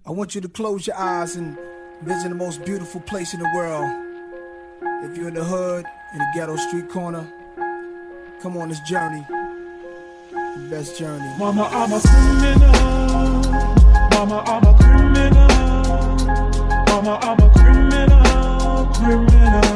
I want you to close your eyes and visit the most beautiful place in the world. If you're in the hood, in the ghetto street corner, come on this journey, the best journey. Mama, I'm a criminal. Mama, I'm a criminal. Mama, I'm a criminal, criminal,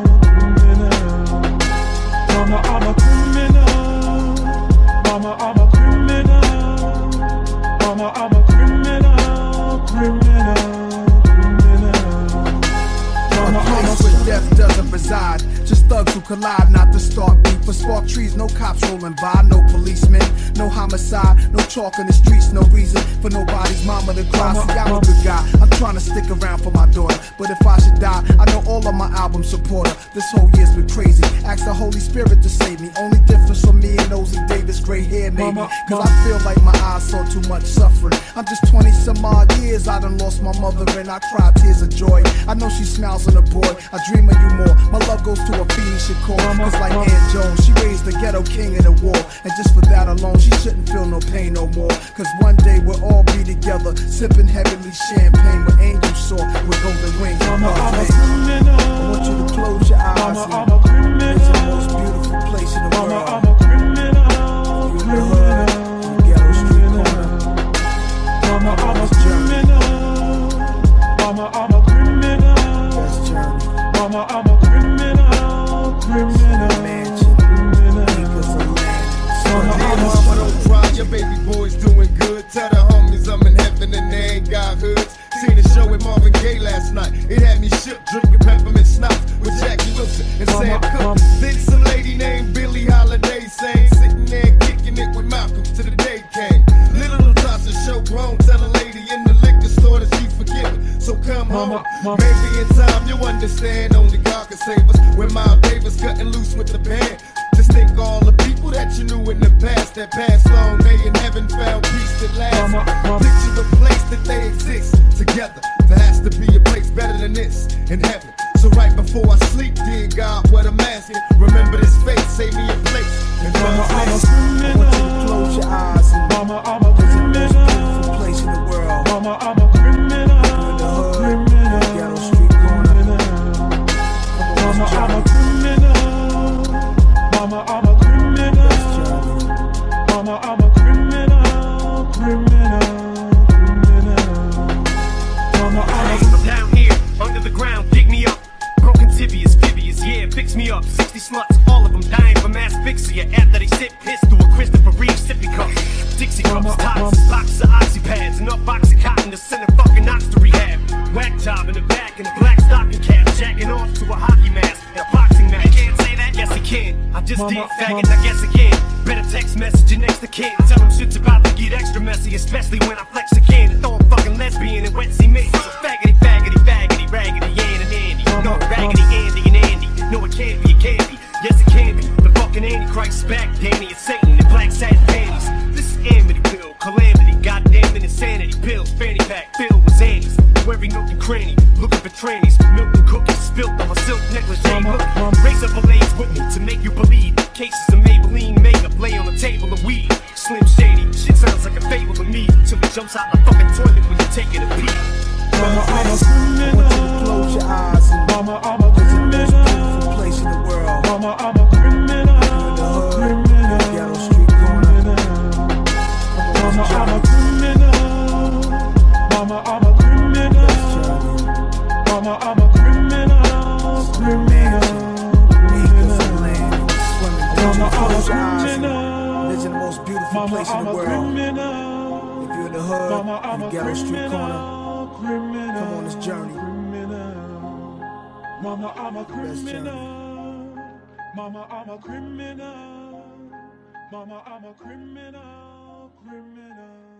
criminal. Mama, I'm a criminal. Mama, I'm a criminal. Mama, I'm a criminal, criminal, criminal. Mama, a place where death doesn't reside, just thugs who collide, not to start beef or spark trees. No cops rolling by, no policemen, no homicide, no chalk in the streets, no reason for nobody's mama to cry. See, I'm a good guy, I'm trying to stick around for my daughter, but if I should die, I know all of my album support her. This whole year's been crazy, ask the Holy Spirit to save me. Only difference from me and those in Davis, gray hair maybe, cause I feel like my eyes saw too much suffering. I'm just 20 some odd years, I done lost my mother and I cry tears of joy. I know she smiles on a boy, I dream of you more. My love goes to a Phoenix Shakur, cause like Aunt Jones, she raised the ghetto king in the war. And just for that alone, she shouldn't feel no pain no more. Cause one day we'll all be together, sipping heavenly champagne with angels soar with golden wings. Mama, I'm a criminal. I want you to close your eyes. Mama, I'm a criminal. It's the most beautiful place in the world. Mama, I'm a criminal. You're in the hood, in the ghetto street corner. Mama, I'm a criminal. Mama, I'm a criminal. Best journey. Mama, I'm a criminal, criminal, Mansion, acres of land. Dear mama, don't cry, your baby boy's doing good. Tell the homies I'm in heaven and they ain't got hoods. Seen a show with Marvin Gaye last night. It had me shook, drinking peppermint schnapps with Jackie Wilson and Sam Cooke. Then some lady named Billie Holiday sang, sitting there kicking it with Malcolm till the day came. Little Tasha show grown, tell a lady in the liquor store that she's forgiven. So come home, maybe in time you'll understand. Only God can save us. When Miles Davis cutting loose with the band. Just think of all the people that you knew in the past that passed on. They in heaven found peace that lasts. Picture a place that they exist together. There has to be a place better than this in heaven. So right before I sleep, dear God, what I'm asking, remember this face, save me a place. And Mama, I'm a I want you to close your eyes and Mama, I'm a visit the most criminal. beautiful place in the world. Mama, I'm a criminal. In the hood, in Criminal. the ghetto street corner. Mama, I'm a criminal. Mama, I'm a criminal. Best journey. Mama, I'm a criminal, criminal, criminal. Mama, I'm a I'm down here, under the ground, dig me up. Broken tibias, fibias, yeah, fix me up. 60 sluts, all of them dying from asphyxia. After they sip piss through a Christopher Reeve sippy cup. Dixie cups, tots, boxes of oxypads, enough box of cotton to send a fucking ox to rehab. Whack job in the back and a black stocking cap, jacking off to a hockey mask and a boxing match. He can't say that? Yes, he can. I just did, faggot, I guess again. Better text message your next to kin. Tell him shit's about to get extra messy, especially when I flex again and throw a fucking lesbian and wet cement. So faggoty, faggoty, faggoty, raggedy, Ann and Andy. No, raggedy, Andy and Andy. No, it can't be, it can't be. Yes, it can be. The fucking Antichrist's back, Danny and Satan in black satin panties. This is Amity pill, calamity, goddamn insanity. Pills, fanny pack, filled with Xannies. Every nook and cranny, looking for trannies. Milk and cookies, spilt on my silk necklace. Jay, look, raise up a lace with me to make you believe. Cases of Maybelline makeup lay on the table of weed. Slim Shady, shit sounds like a fable to me. Till it jumps out the fucking toilet when you're taking a pee. Mama, I'm a I want you to criminal. close your eyes and Mama, I'm a visit the most criminal. beautiful place in the world. Mama, I'm a criminal. In the hood, in Criminal. the ghetto street corner. Mama, I'm a criminal. Mama, I'm a criminal. Best journey. Mama, I'm a criminal. Criminal. Acres of land, swimming. I want you Mama, to I'm a close your eyes and criminal. visit the most beautiful Mama, place in I'm the a world. criminal. If you're in the hood, Mama, I'm in the a ghetto street corner, criminal. Criminal. come on this journey. Criminal. Mama, I'm a Best journey. criminal. Mama, I'm a criminal. Mama, I'm a criminal. Criminal.